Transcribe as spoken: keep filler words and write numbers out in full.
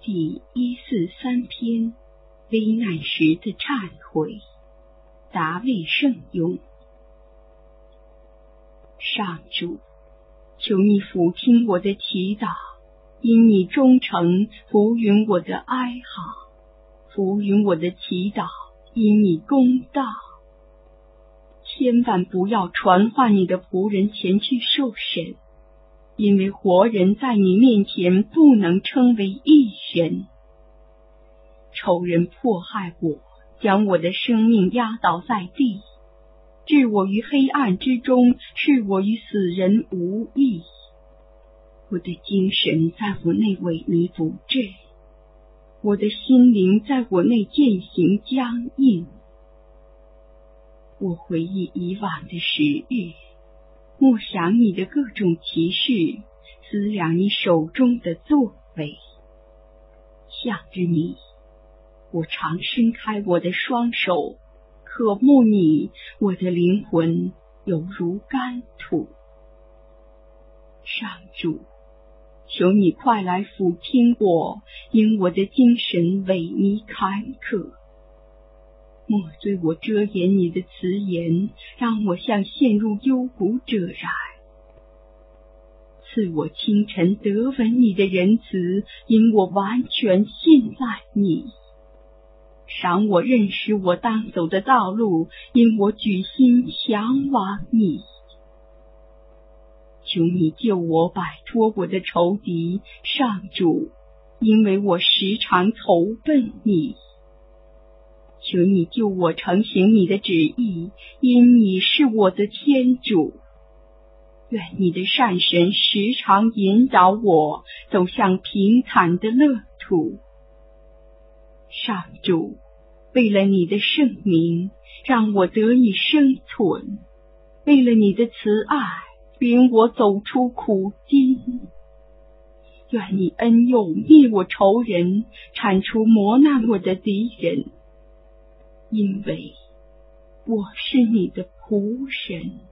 第一四三篇，危难时的忏悔。达卫圣咏。上主，求你俯听我的祈祷，因你忠诚，俯允我的哀嚎，俯允我的祈祷，因你公道。千万不要传唤你的仆人前去受审，因为活人在你面前不能称为义人。仇人迫害我，将我的生命压倒在地，置我于黑暗之中，视我与死人无异。我的精神在我内萎靡不振，我的心灵在我内渐行僵硬。我回忆以往的时日，默想你的各种奇事，思量你手中的作为。向着你，我常伸开我的双手，渴慕你，我的灵魂犹如干土。上主，求你快来俯听我，因我的精神萎靡坎坷。莫对我遮掩你的慈言，让我像陷入幽谷者然。赐我清晨得闻你的仁慈，因我完全信赖你。赏我认识我当走的道路，因我举心向往你。求你救我摆脱我的仇敌，上主，因为我时常投奔你。求你救我承行你的旨意，因你是我的天主。愿你的善神时常引导我走向平坦的乐土。上主，为了你的圣名，让我得以生存；为了你的慈爱，领我走出苦境。愿你恩佑灭我仇人，铲除磨难我的敌人，因为我是你的仆人。